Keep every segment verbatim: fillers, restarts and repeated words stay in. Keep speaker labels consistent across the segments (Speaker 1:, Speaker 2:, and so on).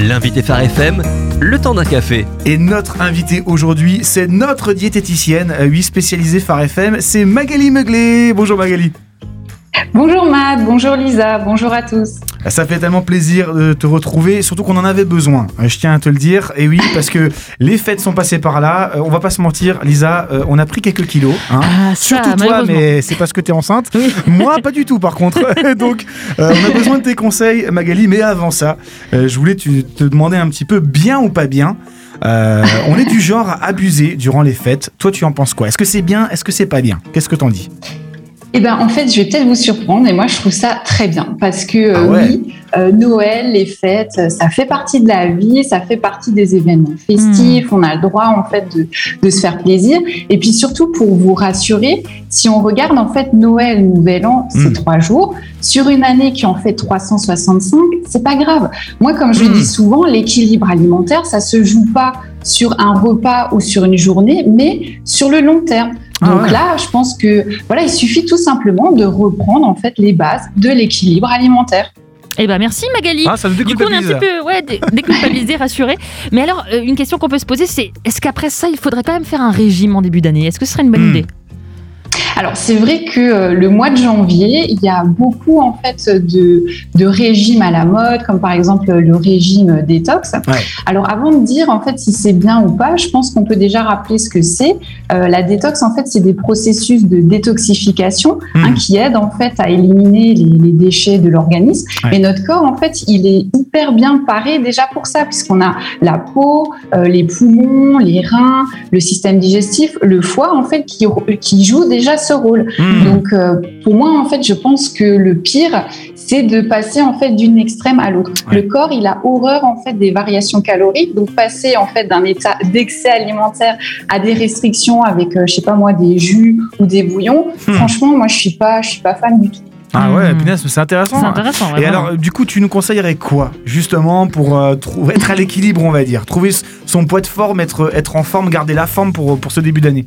Speaker 1: L'invité Phare F M, le temps d'un café.
Speaker 2: Et notre invité aujourd'hui, c'est notre diététicienne, oui, spécialisée Phare F M, c'est Magali Meuglé. Bonjour Magali.
Speaker 3: Bonjour Matt, bonjour Lisa, bonjour à tous.
Speaker 2: Ça fait tellement plaisir de te retrouver, surtout qu'on en avait besoin, je tiens à te le dire. Et oui, parce que les fêtes sont passées par là, on va pas se mentir, Lisa, on a pris quelques kilos. Hein.
Speaker 4: Ah, ça,
Speaker 2: surtout toi, mais c'est parce que t'es enceinte. Oui. Moi, pas du tout par contre. Donc, euh, on a besoin de tes conseils, Magali. Mais avant ça, euh, je voulais tu, te demander un petit peu, bien ou pas bien, euh, on est du genre à abuser durant les fêtes. Toi, tu en penses quoi ? Est-ce que c'est bien ? Est-ce que c'est pas bien ? Qu'est-ce que t'en dis ?
Speaker 3: Eh ben, en fait, je vais peut-être vous surprendre, mais moi, je trouve ça très bien parce que euh,
Speaker 2: ah ouais.
Speaker 3: oui, euh, Noël, les fêtes, ça fait partie de la vie, ça fait partie des événements festifs. Mmh. On a le droit, en fait, de, de se faire plaisir. Et puis surtout, pour vous rassurer, si on regarde, en fait, Noël, Nouvel An, c'est mmh. trois jours. Sur une année qui en fait trois cent soixante-cinq, c'est pas grave. Moi, comme je mmh. le dis souvent, l'équilibre alimentaire, ça se joue pas sur un repas ou sur une journée, mais sur le long terme. Donc ah ouais. là, je pense que voilà, il suffit tout simplement de reprendre en fait les bases de l'équilibre alimentaire.
Speaker 4: Eh ben merci Magali.
Speaker 2: Ah, ça nous
Speaker 4: du coup, on est un petit peu ouais, dé- déculpabilisé, rassuré. Mais alors, euh, une question qu'on peut se poser, c'est est-ce qu'après ça, il faudrait quand même faire un régime en début d'année ? Est-ce que ce serait une bonne mmh. idée ?
Speaker 3: Alors c'est vrai que euh, le mois de janvier, il y a beaucoup en fait de, de régimes à la mode, comme par exemple le régime détox.
Speaker 2: Ouais.
Speaker 3: Alors avant de dire en fait si c'est bien ou pas, je pense qu'on peut déjà rappeler ce que c'est. Euh, la détox en fait c'est des processus de détoxification mmh. hein, qui aident en fait à éliminer les, les déchets de l'organisme. Ouais. Et notre corps en fait il est hyper bien paré déjà pour ça, puisqu'on a la peau, euh, les poumons, les reins, le système digestif, le foie en fait qui, qui joue déjà ce rôle. Mmh. Donc euh, pour moi en fait je pense que le pire c'est de passer en fait d'une extrême à l'autre. Ouais. Le corps il a horreur en fait des variations caloriques, donc passer en fait d'un état d'excès alimentaire à des restrictions avec euh, je sais pas moi des jus ou des bouillons. Mmh. Franchement moi je suis pas je suis pas fan du tout.
Speaker 2: Ah ouais, punaise, c'est intéressant.
Speaker 4: C'est intéressant.
Speaker 2: Et alors, du coup, tu nous conseillerais quoi, justement, pour euh, trouver, être à l'équilibre, on va dire, trouver son poids de forme, être, être en forme, garder la forme pour, pour ce début d'année?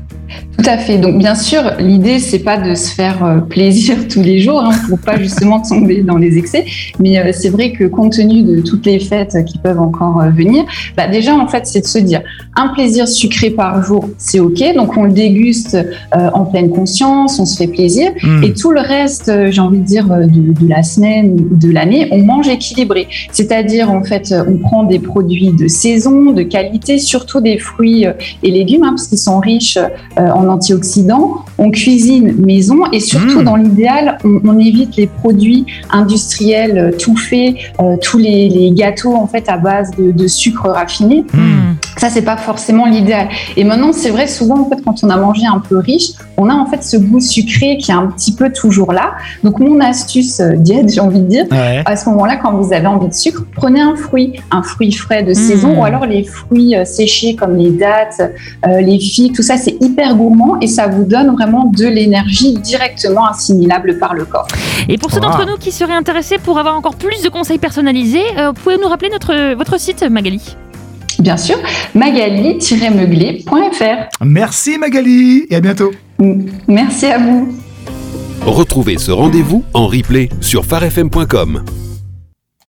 Speaker 3: Tout à fait. Donc, bien sûr, l'idée, c'est pas de se faire euh, plaisir tous les jours, hein, pour pas justement tomber dans les excès. Mais euh, c'est vrai que compte tenu de toutes les fêtes qui peuvent encore euh, venir, bah déjà, en fait, c'est de se dire un plaisir sucré par jour, c'est ok. Donc, on le déguste euh, en pleine conscience, on se fait plaisir. Mmh. Et tout le reste, euh, j'ai envie de dire, de, de la semaine ou de l'année, on mange équilibré. C'est-à-dire, en fait, on prend des produits de saison, de qualité, surtout des fruits et légumes, hein, parce qu'ils sont riches euh, en antioxydants, on cuisine maison et surtout mmh. dans l'idéal, on, on évite les produits industriels euh, tout faits, euh, tous les, les gâteaux en fait à base de, de sucre raffiné. Mmh. Ça, c'est pas forcément l'idéal. Et maintenant, c'est vrai, souvent en fait, quand on a mangé un peu riche, on a en fait ce goût sucré qui est un petit peu toujours là. Donc mon astuce euh, diète, j'ai envie de dire, ouais. à ce moment-là, quand vous avez envie de sucre, prenez un fruit, un fruit frais de mmh. saison, ou alors les fruits euh, séchés comme les dattes, euh, les figues, tout ça, c'est hyper gourmand. Et ça vous donne vraiment de l'énergie directement assimilable par le corps.
Speaker 4: Et pour ceux d'entre nous qui seraient intéressés pour avoir encore plus de conseils personnalisés, euh, vous pouvez nous rappeler notre, votre site, Magali ?
Speaker 3: Bien sûr, magali tiret meuglé point f r.
Speaker 2: Merci Magali et à bientôt.
Speaker 3: Merci à vous.
Speaker 1: Retrouvez ce rendez-vous en replay sur phare f m point com.